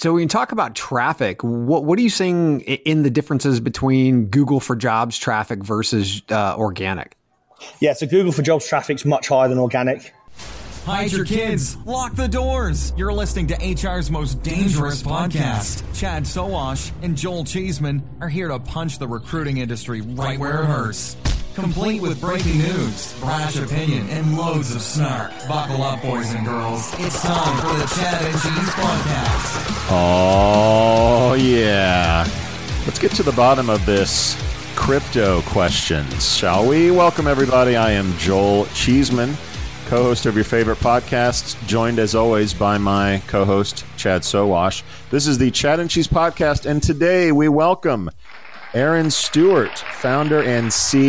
So when you talk about traffic, what are you seeing in the differences between Google for Jobs traffic versus organic? Yeah, so Google for Jobs traffic's much higher than organic. Hide your kids. Lock the doors. You're listening to HR's most dangerous podcast. Chad Sowash and Joel Cheeseman are here to punch the recruiting industry right where it hurts. Complete with breaking news, brash opinion, and loads of snark. Buckle up, boys and girls. It's time for the Chad and Cheese podcast. Oh, yeah. Let's get to the bottom of this crypto questions, shall we? Welcome, everybody. I am Joel Cheeseman, co-host of your favorite podcasts, joined as always by my co-host, Chad Sowash. This is the Chad and Cheese podcast, and today we welcome Aaron Stewart, founder and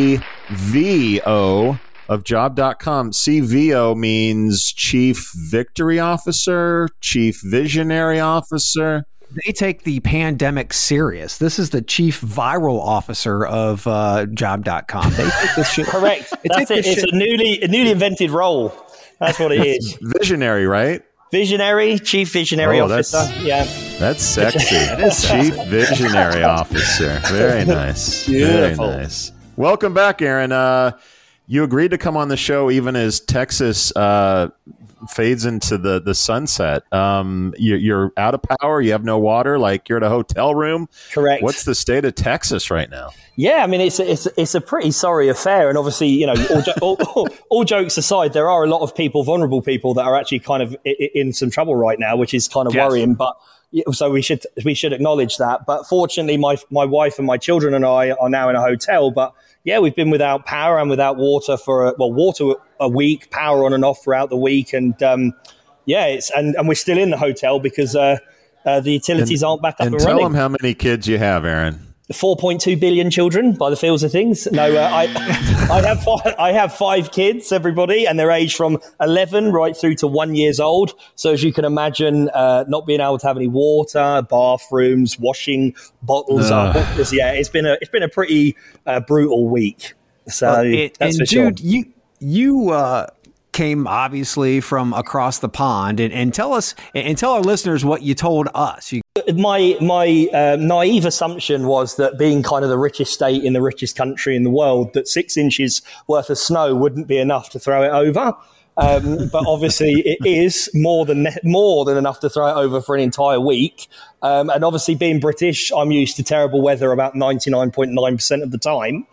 CVO of Job.com. CVO means Chief Victory Officer, Chief Visionary Officer. They take the pandemic serious. This is the Chief Viral Officer of Job.com. They take this shit. Correct. That's it. It's a newly invented role. That's what it is. Visionary, right? Visionary, Chief Visionary Officer. Yeah. That's sexy. That is Chief Visionary Officer. Very nice. Beautiful. Very nice. Welcome back, Aaron. You agreed to come on the show even as Texas fades into the sunset. You're out of power. You have no water. Like you're at a hotel room. Correct. What's the state of Texas right now? Yeah, I mean it's a pretty sorry affair, and obviously, you know, all jokes aside, there are a lot of people, vulnerable people, that are actually kind of in some trouble right now, which is kind of worrying. But so we should acknowledge that. But fortunately, my wife and my children and I are now in a hotel. But yeah, we've been without power and without water for water a week, power on and off throughout the week, and and we're still in the hotel because the utilities aren't back up and running. And tell them how many kids you have, Aaron. 4.2 billion children, by the feels of things. No, I have 5 kids, everybody, and they're aged from 11 right through to 1 year old. So as you can imagine, not being able to have any water, bathrooms, washing bottles, it's been a pretty brutal week. So that's for sure. Dude, you came obviously from across the pond, and tell us and tell our listeners what you told us. My naive assumption was that being kind of the richest state in the richest country in the world, that 6 inches worth of snow wouldn't be enough to throw it over. But obviously it is more than enough to throw it over for an entire week. And obviously being British, I'm used to terrible weather about 99.9% of the time.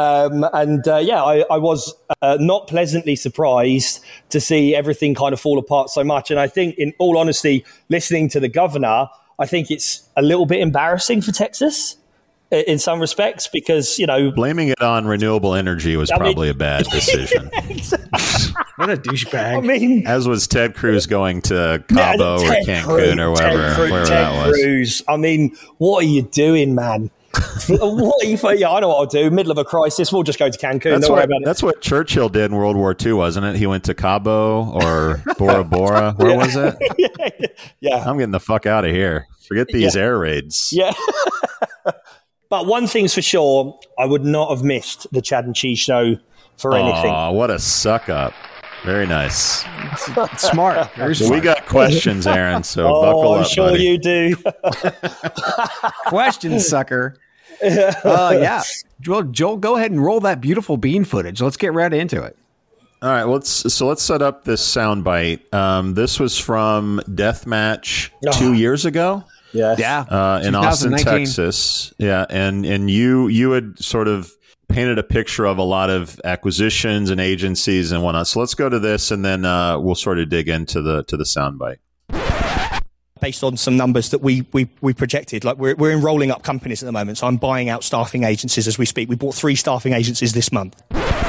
I was not pleasantly surprised to see everything kind of fall apart so much. And I think, in all honesty, listening to the governor, I think it's a little bit embarrassing for Texas in some respects because, you know... Blaming it on renewable energy was probably a bad decision. What a douchebag. I mean... As was Ted Cruz going to Cabo or Cancun or wherever that was. Cruz. I mean, what are you doing, man? What are you? Yeah, I know what I'll do. Middle of a crisis, we'll just go to Cancun. Don't worry about it. That's what Churchill did in World War II, wasn't it? He went to Cabo or Bora Bora. Where was it? Yeah. I'm getting the fuck out of here. Forget these air raids. Yeah. But one thing's for sure, I would not have missed the Chad and Cheese show for anything. Oh, what a suck up. Very nice. Smart. Very smart. We got questions, Aaron, so buckle up, I'm sure buddy. you do. Questions, sucker. Yeah. Joel, go ahead and roll that beautiful bean footage. Let's get right into it. All right, let's set up this soundbite. This was from Deathmatch 2 years ago. Yeah. In Austin, Texas. Yeah, and you had sort of painted a picture of a lot of acquisitions and agencies and whatnot. So let's go to this, and then we'll sort of dig into the soundbite. Based on some numbers that we projected, like we're enrolling up companies at the moment. So I'm buying out staffing agencies as we speak. We bought 3 staffing agencies this month.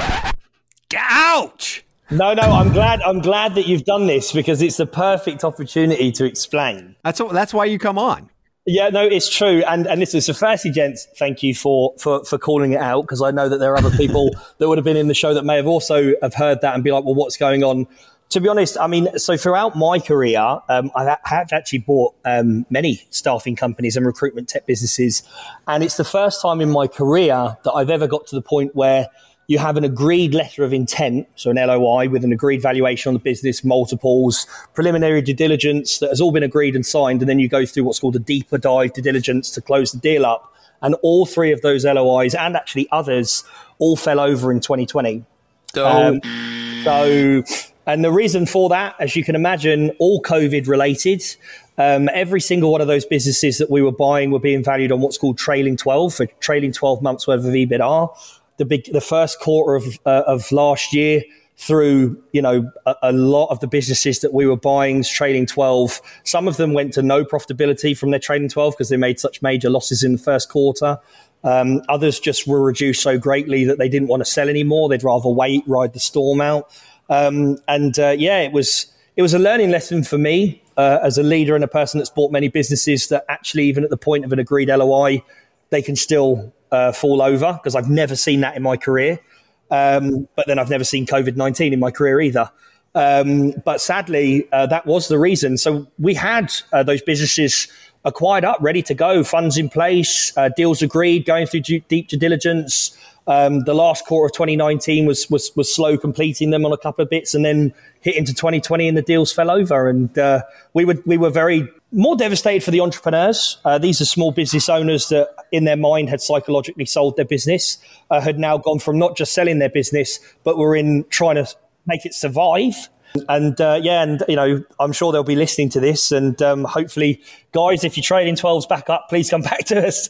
Ouch! No, I'm glad that you've done this because it's the perfect opportunity to explain. That's why you come on. Yeah, no, it's true. And listen, so firstly, gents, thank you for calling it out because I know that there are other people that would have been in the show that may have also have heard that and be like, well, what's going on? To be honest, I mean, so throughout my career, I have actually bought many staffing companies and recruitment tech businesses. And it's the first time in my career that I've ever got to the point where, you have an agreed letter of intent, so an LOI with an agreed valuation on the business, multiples, preliminary due diligence that has all been agreed and signed, and then you go through what's called a deeper dive due diligence to close the deal up. And all three of those LOIs, and actually others, all fell over in 2020. And the reason for that, as you can imagine, all COVID related. Every single one of those businesses that we were buying were being valued on what's called trailing 12, for trailing 12 months worth of EBITDA. The first quarter of last year, through a lot of the businesses that we were buying trailing 12, some of them went to no profitability from their trailing 12 because they made such major losses in the first quarter. Others just were reduced so greatly that they didn't want to sell anymore. They'd rather wait, ride the storm out. It was a learning lesson for me as a leader and a person that's bought many businesses, that actually even at the point of an agreed LOI, they can still fall over, because I've never seen that in my career. But then I've never seen COVID-19 in my career either. But sadly, that was the reason. So we had those businesses acquired up, ready to go, funds in place, deals agreed, going through deep due diligence. The last quarter of 2019 was slow completing them on a couple of bits, and then hit into 2020 and the deals fell over. And we were very more devastated for the entrepreneurs. These are small business owners that in their mind had psychologically sold their business, had now gone from not just selling their business, but were in trying to make it survive. And I'm sure they'll be listening to this, and hopefully, guys, if you're trading 12s back up, please come back to us.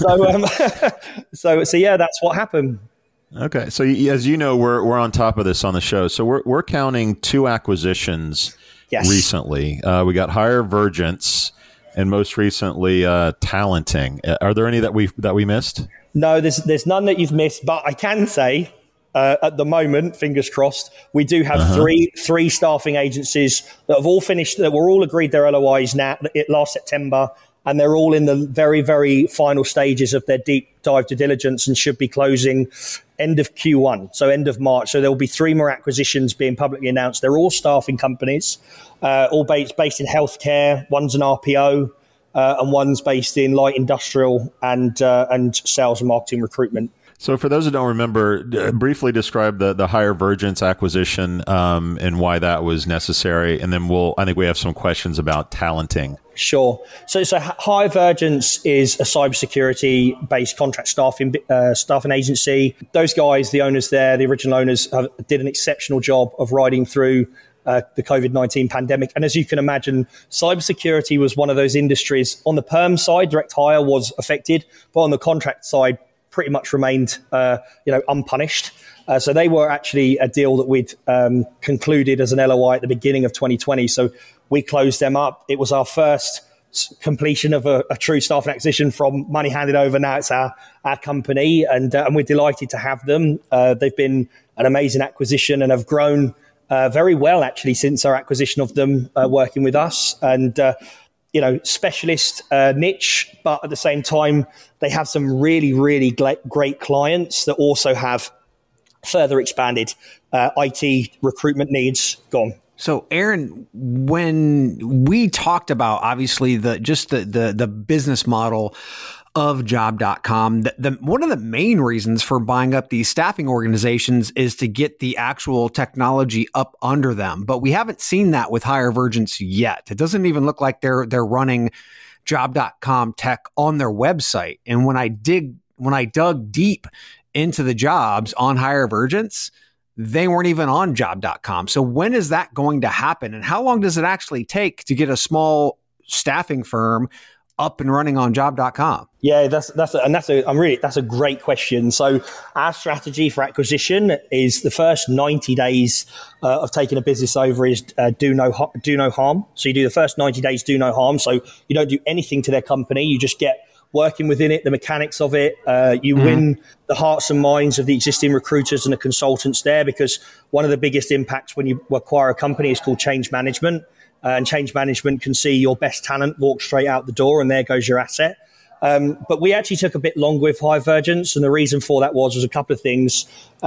So that's what happened. Okay, so as you know, we're on top of this on the show. So we're counting 2 acquisitions recently. We got Higher Vergence, and most recently Talenting. Are there any that we missed? No, there's none that you've missed, but I can say, at the moment, fingers crossed, we do have three staffing agencies that have all finished, that were all agreed their LOIs last September, and they're all in the very, very final stages of their deep dive due diligence and should be closing end of Q1, so end of March. So there will be 3 more acquisitions being publicly announced. They're all staffing companies, all based in healthcare. One's an RPO, and one's based in light industrial and sales and marketing recruitment. So for those who don't remember, briefly describe the Higher Vergence acquisition and why that was necessary. And then I think we have some questions about Talenting. Sure. So Higher Vergence is a cybersecurity-based contract staffing agency. Those guys, the owners there, the original owners, did an exceptional job of riding through the COVID-19 pandemic. And as you can imagine, cybersecurity was one of those industries. On the perm side, direct hire was affected, but on the contract side, pretty much remained, unpunished. So they were actually a deal that we'd concluded as an LOI at the beginning of 2020. So we closed them up. It was our first completion of a true staffing acquisition from money handed over. Now it's our company, and we're delighted to have them. They've been an amazing acquisition and have grown very well, actually, since our acquisition of them, working with us. And specialist niche, but at the same time, they have some really, really great clients that also have further expanded IT recruitment needs. Gone. So, Aaron, when we talked about obviously the business model of Job.com, one of the main reasons for buying up these staffing organizations is to get the actual technology up under them. But we haven't seen that with Higher Vergence yet. It doesn't even look like they're running Job.com tech on their website. And when I dug deep into the jobs on Higher Vergence, they weren't even on Job.com. So when is that going to happen? And how long does it actually take to get a small staffing firm up and running on Job.com? Yeah, that's a great question. So our strategy for acquisition is the first 90 days of taking a business over is do no harm. So you do the first 90 days, do no harm. So you don't do anything to their company. You just get working within it, the mechanics of it. You win the hearts and minds of the existing recruiters and the consultants there, because one of the biggest impacts when you acquire a company is called change management. And change management can see your best talent walk straight out the door, and there goes your asset. But we actually took a bit longer with Higher Vergence, and the reason for that was a couple of things.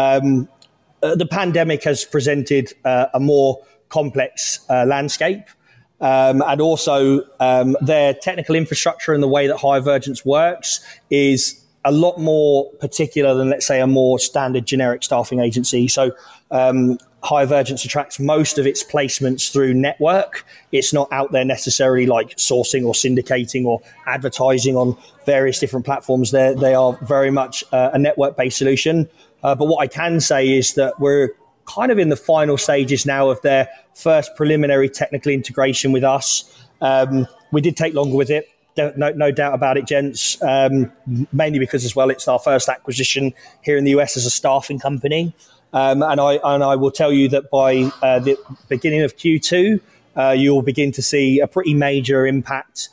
The pandemic has presented a more complex landscape. And also their technical infrastructure and the way that Higher Vergence works is a lot more particular than, let's say, a more standard generic staffing agency. So HireVergence attracts most of its placements through network. It's not out there necessarily like sourcing or syndicating or advertising on various different platforms. They are very much a network-based solution. But what I can say is that we're kind of in the final stages now of their first preliminary technical integration with us. We did take longer with it. No doubt about it, gents. Mainly because as well, it's our first acquisition here in the US as a staffing company. And I will tell you that by the beginning of Q2, you'll begin to see a pretty major impact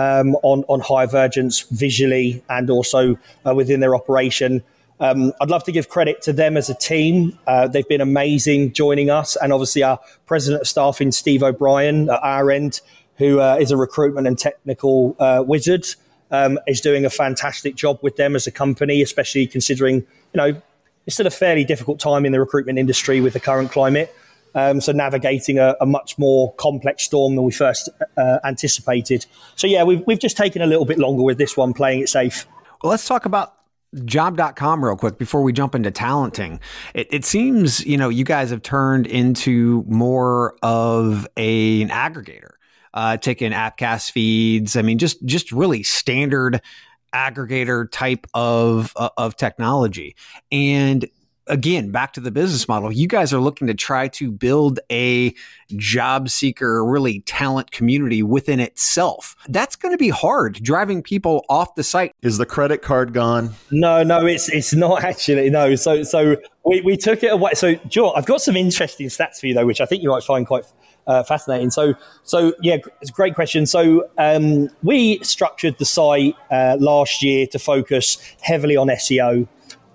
on HireVergence visually and also within their operation. I'd love to give credit to them as a team. They've been amazing joining us, and obviously our president of staffing, Steve O'Brien, at our end, who is a recruitment and technical wizard, is doing a fantastic job with them as a company, especially considering, it's still a fairly difficult time in the recruitment industry with the current climate. So navigating a much more complex storm than we first anticipated. So yeah, we've just taken a little bit longer with this one, playing it safe. Well, let's talk about Job.com real quick before we jump into talenting. It seems, you guys have turned into more of an aggregator. Taking Appcast feeds. I mean, just really standard aggregator type of technology. And again, back to the business model, you guys are looking to try to build a job seeker, really talent community within itself. That's going to be hard, driving people off the site. Is the credit card gone? No, it's not actually. No. So we took it away. So, Joe, I've got some interesting stats for you though, which I think you might find quite fascinating. So yeah, it's a great question. So we structured the site last year to focus heavily on SEO.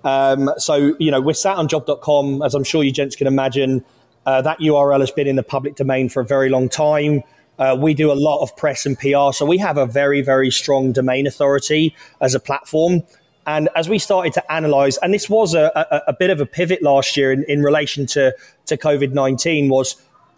So we're sat on job.com, as I'm sure you gents can imagine. That URL has been in the public domain for a very long time. We do a lot of press and PR, so we have a very, very strong domain authority as a platform. And as we started to analyze, and this was a bit of a pivot last year in relation to COVID-19, was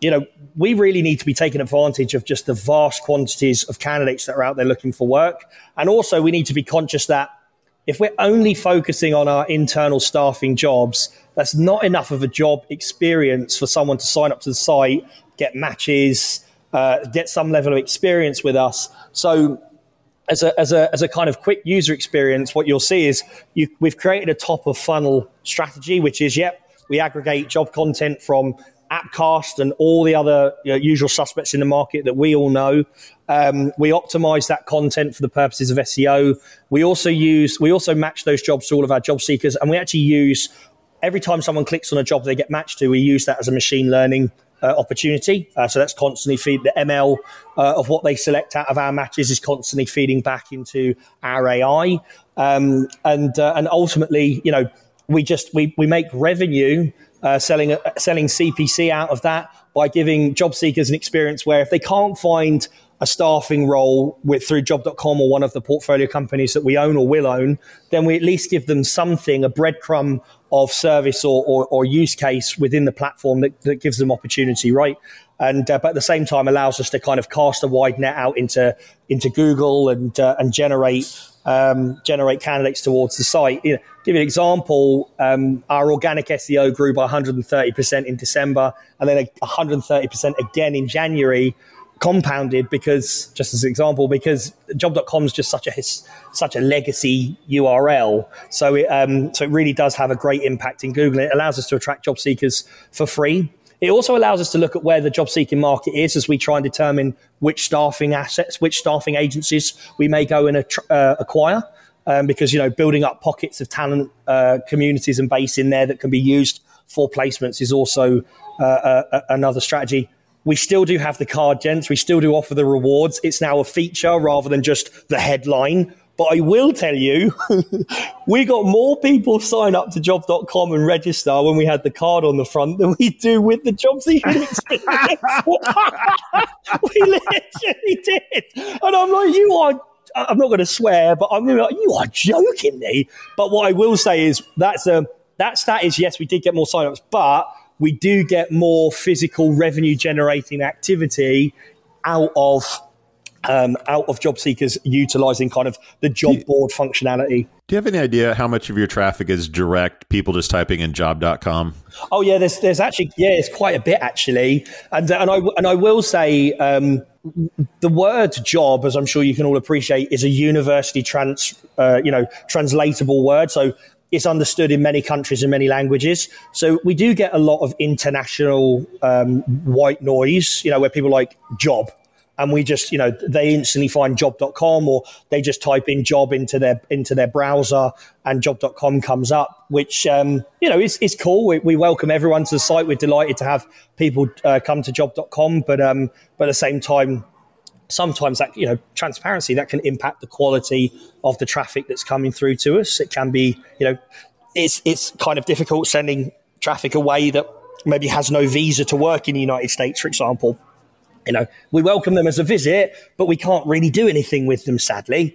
we really need to be taking advantage of just the vast quantities of candidates that are out there looking for work. And also we need to be conscious that if we're only focusing on our internal staffing jobs, that's not enough of a job experience for someone to sign up to the site, get matches, get some level of experience with us. So as a kind of quick user experience, what you'll see is we've created a top of funnel strategy, which is, we aggregate job content from Appcast and all the other usual suspects in the market that we all know. We optimize that content for the purposes of SEO. We also match those jobs to all of our job seekers, and we actually use, every time someone clicks on a job they get matched to, we use that as a machine learning opportunity. So that's constantly feed the ML of what they select out of our matches is constantly feeding back into our AI, and ultimately, we make revenue. Selling CPC out of that by giving job seekers an experience where if they can't find a staffing role through job.com or one of the portfolio companies that we own or will own, then we at least give them something, a breadcrumb of service or use case within the platform that gives them opportunity, right? And but at the same time allows us to kind of cast a wide net out into Google and generate candidates towards the site. Give you an example, our organic SEO grew by 130% in December, and then 130% again in January, compounded because job.com is just such a legacy URL. So it really does have a great impact in Google. It allows us to attract job seekers for free. It also allows us to look at where the job seeking market is as we try and determine which staffing agencies we may go and acquire. Because, building up pockets of talent, communities and base in there that can be used for placements is also another strategy. We still do have the card, gents. We still do offer the rewards. It's now a feature rather than just the headline. But I will tell you, we got more people sign up to job.com and register when we had the card on the front than we do with the job seeking experience. We literally did. And I'm like, I'm not going to swear, but I'm going to be like, you are joking me. But what I will say is that stat is, yes, we did get more signups, but we do get more physical revenue generating activity out of out of job seekers utilizing kind of the job board functionality. Do you have any idea how much of your traffic is direct, people just typing in job.com? Oh yeah, there's actually, it's quite a bit actually. And I will say the word job, as I'm sure you can all appreciate, is a universally translatable word. So it's understood in many countries and many languages. So we do get a lot of international white noise, where people like job. And we just, they instantly find job.com, or they just type in job into their browser and job.com comes up, which, is cool. We welcome everyone to the site. We're delighted to have people come to job.com. But at the same time, sometimes that, transparency, that can impact the quality of the traffic that's coming through to us. It can be, it's kind of difficult sending traffic away that maybe has no visa to work in the United States, for example. We welcome them as a visit, but we can't really do anything with them, sadly.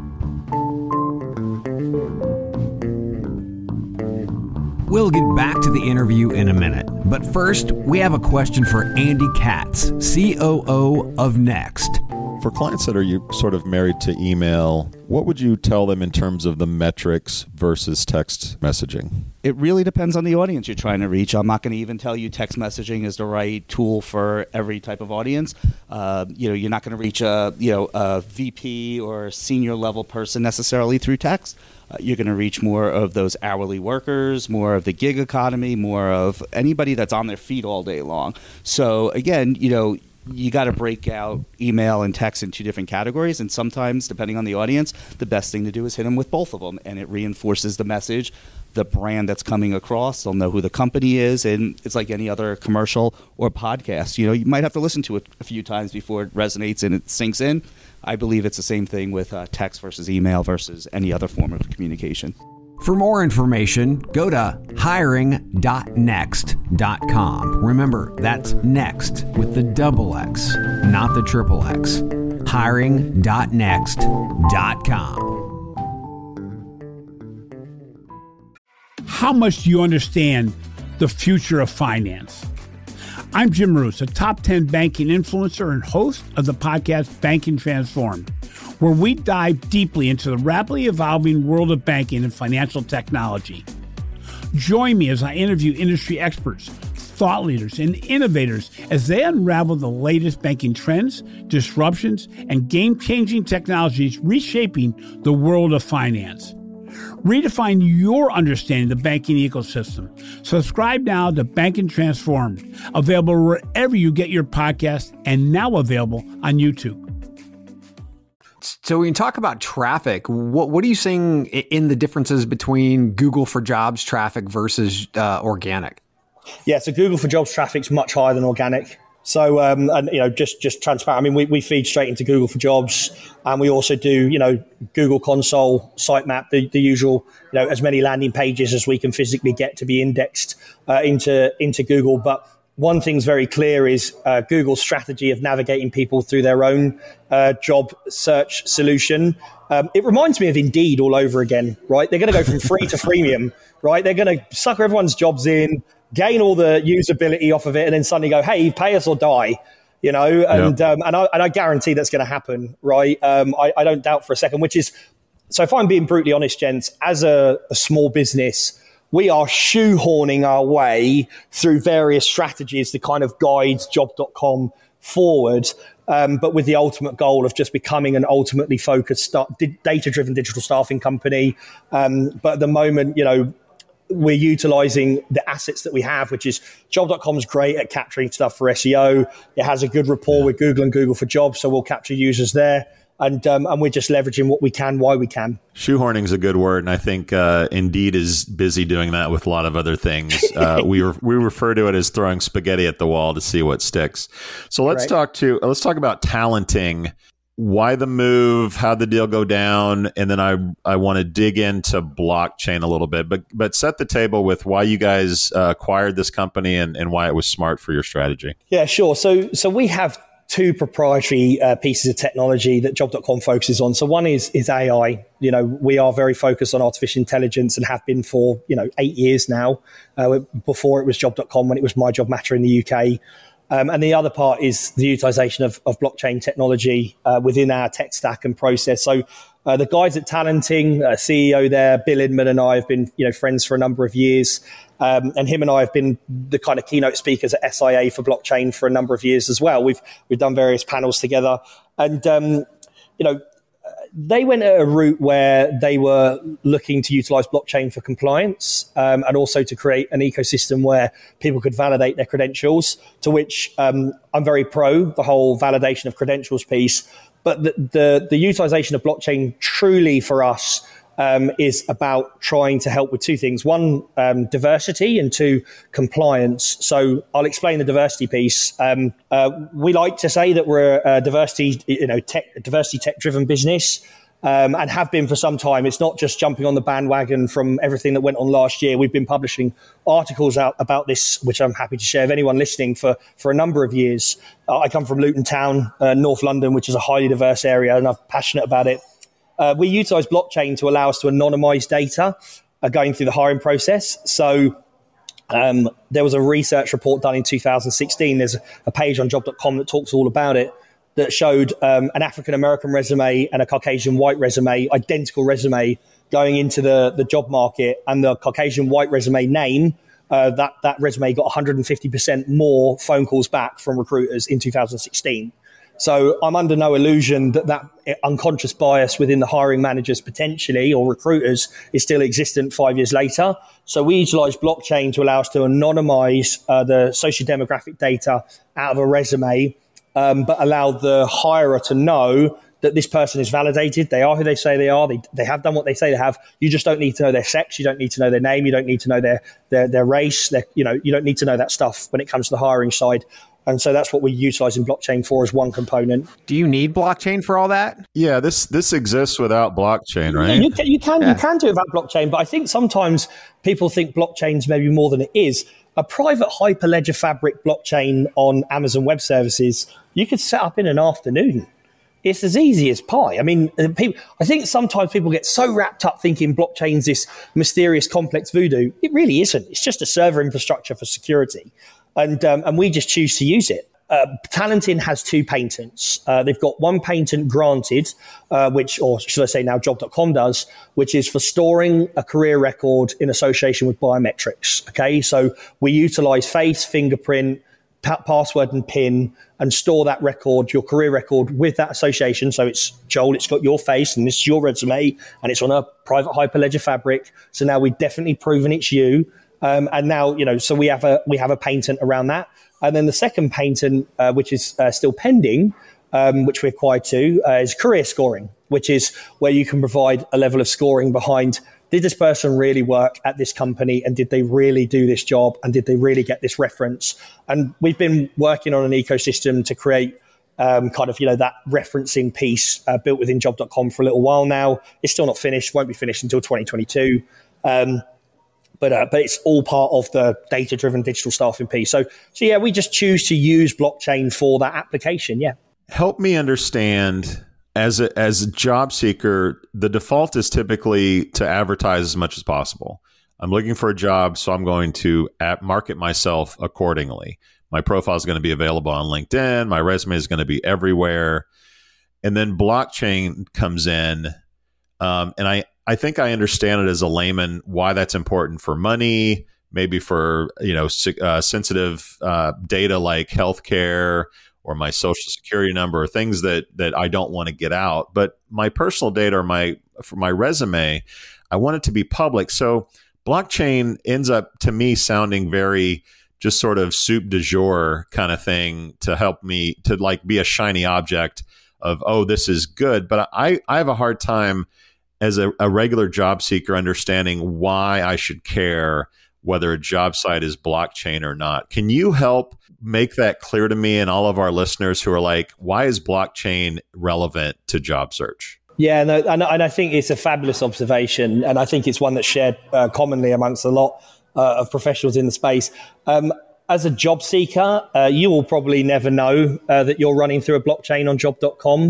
We'll get back to the interview in a minute. But first, we have a question for Andy Katz, COO of Next. For clients that are sort of married to email, what would you tell them in terms of the metrics versus text messaging? It really depends on the audience you're trying to reach. I'm not going to even tell you text messaging is the right tool for every type of audience. You're not going to reach a VP or senior level person necessarily through text. You're going to reach more of those hourly workers, more of the gig economy, more of anybody that's on their feet all day long. So again, you got to break out email and text in two different categories. And sometimes, depending on the audience, the best thing to do is hit them with both of them. And it reinforces the message, the brand that's coming across. They'll know who the company is. And it's like any other commercial or podcast. You might have to listen to it a few times before it resonates and it sinks in. I believe it's the same thing with text versus email versus any other form of communication. For more information, go to hiring.next.com. Remember, that's next with the double X, not the triple X. Hiring.next.com. How much do you understand the future of finance? I'm Jim Roos, a top 10 banking influencer and host of the podcast Banking Transformed, where we dive deeply into the rapidly evolving world of banking and financial technology. Join me as I interview industry experts, thought leaders, and innovators as they unravel the latest banking trends, disruptions, and game-changing technologies reshaping the world of finance. Redefine your understanding of the banking ecosystem. Subscribe now to Banking Transformed, available wherever you get your podcast and now available on YouTube. So when you talk about traffic, what are you seeing in the differences between Google for Jobs traffic versus organic? Yeah, so Google for Jobs traffic's much higher than organic. So, just transparent. I mean, we feed straight into Google for Jobs, and we also do, Google Console, Sitemap, the usual, as many landing pages as we can physically get to be indexed into Google. But one thing's very clear is Google's strategy of navigating people through their own job search solution. It reminds me of Indeed all over again, right? They're going to go from free to freemium, right? They're going to sucker everyone's jobs in, gain all the usability off of it, and then suddenly go, hey, pay us or die, and I guarantee that's going to happen, right? I don't doubt for a second, which is, so if I'm being brutally honest, gents, as a small business, we are shoehorning our way through various strategies to kind of guide job.com forward, but with the ultimate goal of just becoming an ultimately focused, data-driven digital staffing company. But at the moment, we're utilizing the assets that we have, which is job.com is great at capturing stuff for SEO. It has a good rapport with Google and Google for Jobs, so we'll capture users there. And we're just leveraging what we can, why we can. Shoehorning is a good word, and I think Indeed is busy doing that with a lot of other things. We refer to it as throwing spaghetti at the wall to see what sticks. So let's talk about talenting. Why the move? How'd the deal go down? And then I want to dig into blockchain a little bit, but set the table with why you guys acquired this company and why it was smart for your strategy. Yeah, sure. So we have two proprietary pieces of technology that job.com focuses on. So one is AI. We are very focused on artificial intelligence and have been for 8 years now. Before it was job.com, when it was My Job Matter in the UK. And the other part is the utilization of blockchain technology within our tech stack and process. So the guys at Talenting, CEO there, Bill Inman, and I have been friends for a number of years. And him and I have been the kind of keynote speakers at SIA for blockchain for a number of years as well. We've done various panels together. And, they went a route where they were looking to utilize blockchain for compliance and also to create an ecosystem where people could validate their credentials, to which I'm very pro, the whole validation of credentials piece. But the utilization of blockchain truly for us is about trying to help with two things. One, diversity, and two, compliance. So I'll explain the diversity piece. We like to say that we're a diversity tech-driven business, and have been for some time. It's not just jumping on the bandwagon from everything that went on last year. We've been publishing articles out about this, which I'm happy to share with anyone listening, for a number of years. I come from Luton Town, North London, which is a highly diverse area, and I'm passionate about it. We utilize blockchain to allow us to anonymize data going through the hiring process. So there was a research report done in 2016. There's a page on job.com that talks all about it, that showed an African-American resume and a Caucasian white resume, identical resume, going into the job market. And the Caucasian white resume name, that resume got 150% more phone calls back from recruiters in 2016. So I'm under no illusion that unconscious bias within the hiring managers potentially, or recruiters, is still existent 5 years later. So we utilize blockchain to allow us to anonymize the socio-demographic data out of a resume, but allow the hirer to know that this person is validated. They are who they say they are. They have done what they say they have. You just don't need to know their sex. You don't need to know their name. You don't need to know their race. You don't need to know that stuff when it comes to the hiring side. And so that's what we're utilizing blockchain for, as one component. Do you need blockchain for all that? Yeah, this exists without blockchain, right? Yeah, you can do it without blockchain, but I think sometimes people think blockchain's maybe more than it is. A private Hyperledger Fabric blockchain on Amazon Web Services, you could set up in an afternoon. It's as easy as pie. I mean, I think sometimes people get so wrapped up thinking blockchain's this mysterious, complex voodoo. It really isn't. It's just a server infrastructure for security. And we just choose to use it. Talenting has 2 patents. They've got one patent granted, or should I say now job.com does, which is for storing a career record in association with biometrics. Okay, so we utilize face, fingerprint, password and PIN, and store that record, your career record, with that association. So it's Joel, it's got your face and this is your resume, and it's on a private Hyperledger Fabric. So now we've definitely proven it's you. And now, so we have a patent around that. And then the second patent, which is still pending, which we acquired too, is career scoring, which is where you can provide a level of scoring behind, did this person really work at this company, and did they really do this job, and did they really get this reference? And we've been working on an ecosystem to create that referencing piece built within job.com for a little while now. It's still not finished, won't be finished until 2022. But it's all part of the data-driven digital staffing piece. So yeah, we just choose to use blockchain for that application. Yeah. Help me understand, as a job seeker, the default is typically to advertise as much as possible. I'm looking for a job, so I'm going to market myself accordingly. My profile is going to be available on LinkedIn. My resume is going to be everywhere. And then blockchain comes in, and I think I understand it as a layman why that's important for money, maybe for sensitive data like healthcare or my social security number, or things that I don't want to get out. But my personal data, or for my resume, I want it to be public. So blockchain ends up, to me, sounding very just sort of soup du jour kind of thing to help me to be a shiny object of, oh, this is good. But I have a hard time as a regular job seeker understanding why I should care whether a job site is blockchain or not. Can you help make that clear to me and all of our listeners who are like, why is blockchain relevant to job search? Yeah, no, and I think it's a fabulous observation, and I think it's one that's shared commonly amongst a lot of professionals in the space. As a job seeker, you will probably never know that you're running through a blockchain on job.com.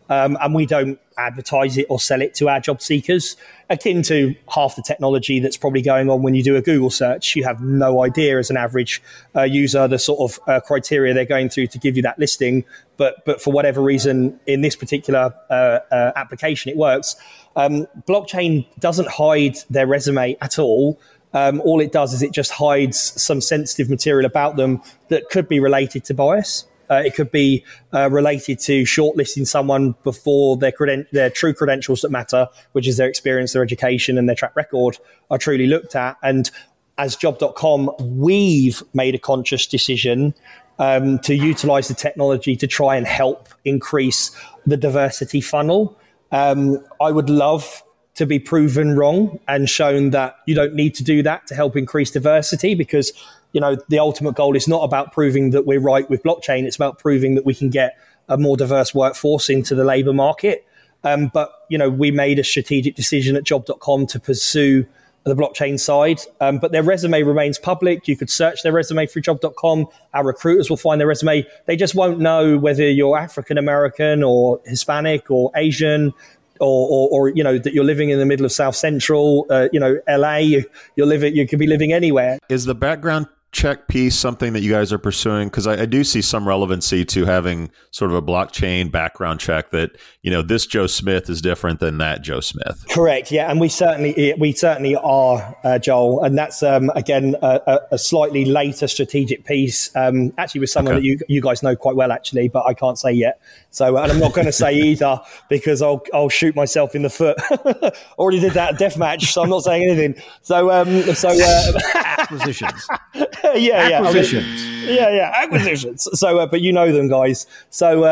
and we don't advertise it or sell it to our job seekers, akin to half the technology that's probably going on when you do a Google search. You have no idea as an average user the sort of criteria they're going through to give you that listing. But for whatever reason, in this particular application, it works. Blockchain doesn't hide their resume at all. All it does is it just hides some sensitive material about them that could be related to bias. It could be related to shortlisting someone before their true credentials that matter, which is their experience, their education, and their track record are truly looked at. And as Job.com, we've made a conscious decision to utilize the technology to try and help increase the diversity funnel. I would love to be proven wrong and shown that you don't need to do that to help increase diversity, because the ultimate goal is not about proving that we're right with blockchain. It's about proving that we can get a more diverse workforce into the labor market. But we made a strategic decision at Job.com to pursue the blockchain side. But their resume remains public. You could search their resume through Job.com. Our recruiters will find their resume. They just won't know whether you're African American or Hispanic or Asian, or that you're living in the middle of South Central, LA. You could be living anywhere. Is the background check piece something that you guys are pursuing? Because I do see some relevancy to having sort of a blockchain background check that, this Joe Smith is different than that Joe Smith. Correct. Yeah. And we certainly are, Joel. And that's, again, a slightly later strategic piece, actually with someone that you guys know quite well, actually, but I can't say yet. So, and I'm not going to say either because I'll shoot myself in the foot. Already did that at Deathmatch, so I'm not saying anything. So acquisitions. Acquisitions. Acquisitions. So, but you know them, guys. So,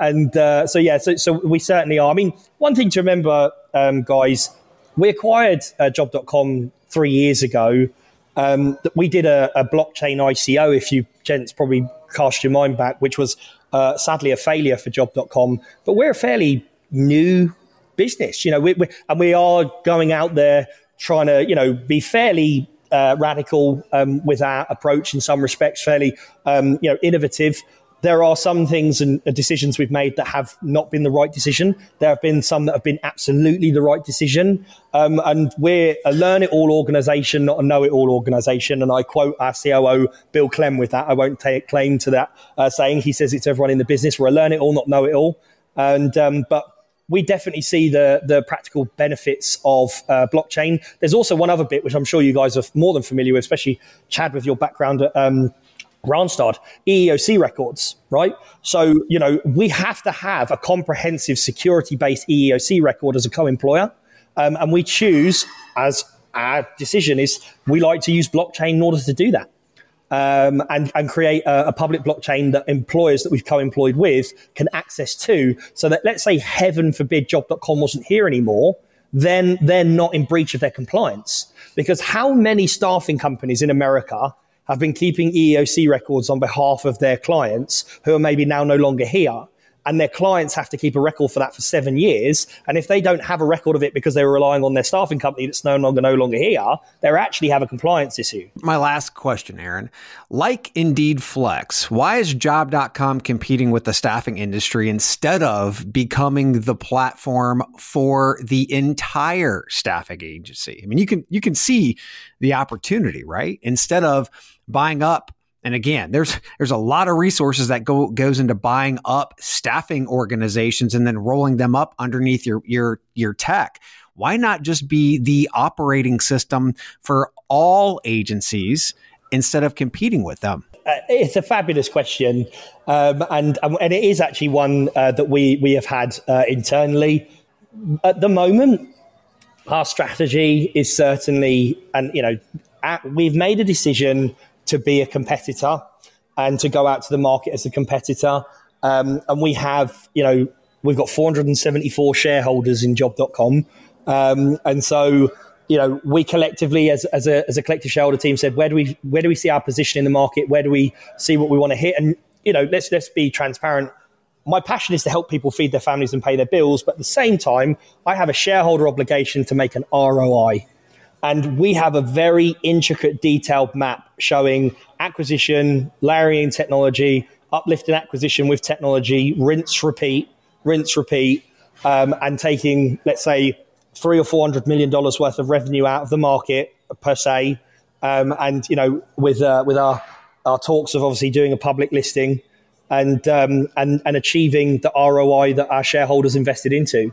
so we certainly are. I mean, one thing to remember, guys, we acquired Job.com 3 years ago. That we did a blockchain ICO, if you gents probably cast your mind back, which was sadly a failure for Job.com. But we're a fairly new business, we are going out there trying to, be fairly radical with our approach in some respects, fairly, innovative. There are some things and decisions we've made that have not been the right decision. There have been some that have been absolutely the right decision. And we're a learn-it-all organization, not a know-it-all organization. And I quote our COO, Bill Clem, with that. I won't take claim to that saying. He says it to everyone in the business. We're a learn-it-all, not know-it-all. And but we definitely see the practical benefits of blockchain. There's also one other bit, which I'm sure you guys are more than familiar with, especially Chad with your background at Randstad, EEOC records, right? So, we have to have a comprehensive security-based EEOC record as a co-employer. And we choose, as our decision is, we like to use blockchain in order to do that. And create a public blockchain that employers that we've co-employed with can access to, so that, let's say, heaven forbid, Job.com wasn't here anymore, then they're not in breach of their compliance. Because how many staffing companies in America have been keeping EEOC records on behalf of their clients who are maybe now no longer here? And their clients have to keep a record for that for 7 years. And if they don't have a record of it because they were relying on their staffing company that's no longer here, they actually have a compliance issue. My last question, Aaron. Like Indeed Flex, why is Job.com competing with the staffing industry instead of becoming the platform for the entire staffing agency? I mean, you can see the opportunity, right? Instead of buying up. And again, there's a lot of resources that goes into buying up staffing organizations and then rolling them up underneath your tech. Why not just be the operating system for all agencies instead of competing with them? It's a fabulous question, and it is actually one that we have had internally. At the moment, our strategy is certainly, and we've made a decision to be a competitor and to go out to the market as a competitor. And we have, we've got 474 shareholders in Job.com. And so, we collectively as a collective shareholder team said, where do we see our position in the market? Where do we see what we want to hit? And, let's be transparent. My passion is to help people feed their families and pay their bills. But at the same time, I have a shareholder obligation to make an ROI. And we have a very intricate, detailed map showing acquisition, layering technology, uplifting acquisition with technology, rinse, repeat, and taking, let's say, $300 or $400 million worth of revenue out of the market per se, and with our talks of obviously doing a public listing and achieving the ROI that our shareholders invested into,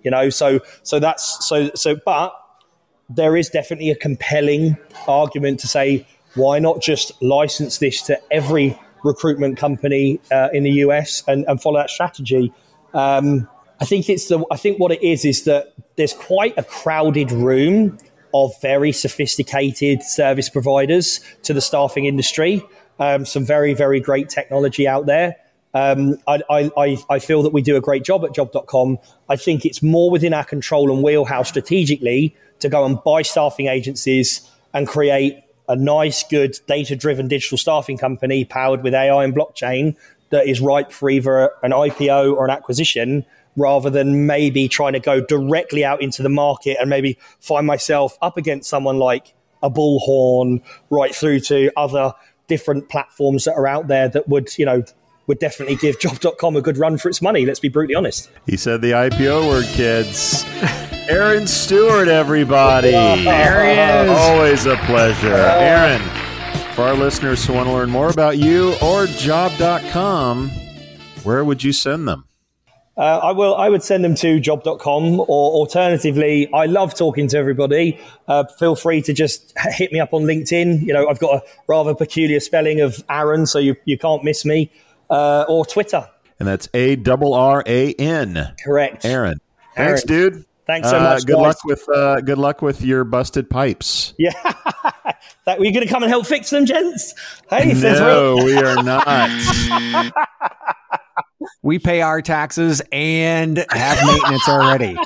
but there is definitely a compelling argument to say, why not just license this to every recruitment company in the US and follow that strategy? I think what it is that there's quite a crowded room of very sophisticated service providers to the staffing industry. Some very, very great technology out there. I feel that we do a great job at job.com. I think it's more within our control and wheelhouse strategically to go and buy staffing agencies and create a nice, good, data-driven digital staffing company powered with AI and blockchain that is ripe for either an IPO or an acquisition, rather than maybe trying to go directly out into the market and maybe find myself up against someone like a Bullhorn, right through to other different platforms that are out there that would definitely give job.com a good run for its money. Let's be brutally honest. He said the IPO word, kids. Aaron Stewart, everybody. There he is. Always a pleasure. Aaron, for our listeners who want to learn more about you or job.com, where would you send them? I would send them to job.com, or alternatively, I love talking to everybody. Feel free to just hit me up on LinkedIn. I've got a rather peculiar spelling of Aaron, so you can't miss me, or Twitter. And that's ARRAN. Correct. Aaron. Thanks, dude. Thanks so much. Good luck with your busted pipes. Yeah. Were you going to come and help fix them, gents? Hey, no, we are not. We pay our taxes and have maintenance already.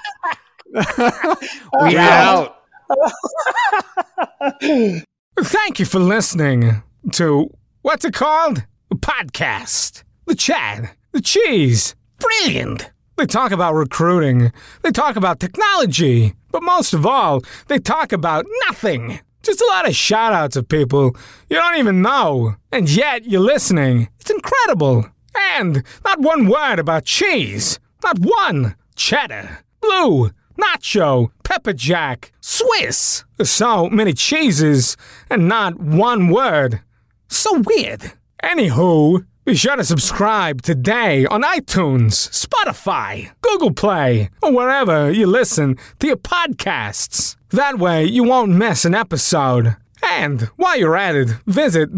We out. Thank you for listening to, what's it called? A podcast. The Chad. The Cheese. Brilliant. They talk about recruiting. They talk about technology. But most of all, they talk about nothing. Just a lot of shout-outs of people you don't even know. And yet you're listening. It's incredible. And not one word about cheese. Not one. Cheddar, blue, nacho, pepper jack, Swiss. So many cheeses and not one word. So weird. Anywho, be sure to subscribe today on iTunes, Spotify, Google Play, or wherever you listen to your podcasts. That way you won't miss an episode. And while you're at it, visit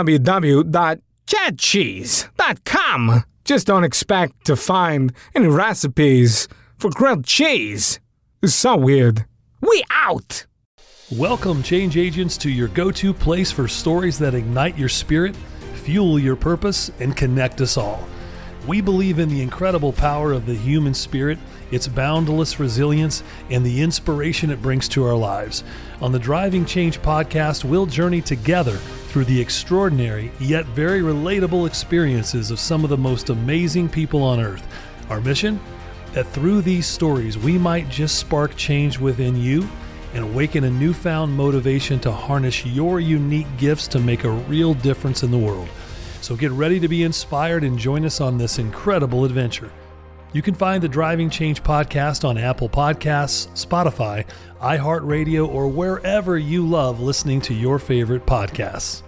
www.chadcheese.com. Just don't expect to find any recipes for grilled cheese. It's so weird. We out! Welcome, change agents, to your go-to place for stories that ignite your spirit, fuel your purpose, and connect us all. We believe in the incredible power of the human spirit, its boundless resilience, and the inspiration it brings to our lives. On the Driving Change podcast, we'll journey together through the extraordinary yet very relatable experiences of some of the most amazing people on earth. Our mission? That through these stories, we might just spark change within you and awaken a newfound motivation to harness your unique gifts to make a real difference in the world. So get ready to be inspired and join us on this incredible adventure. You can find the Driving Change podcast on Apple Podcasts, Spotify, iHeartRadio, or wherever you love listening to your favorite podcasts.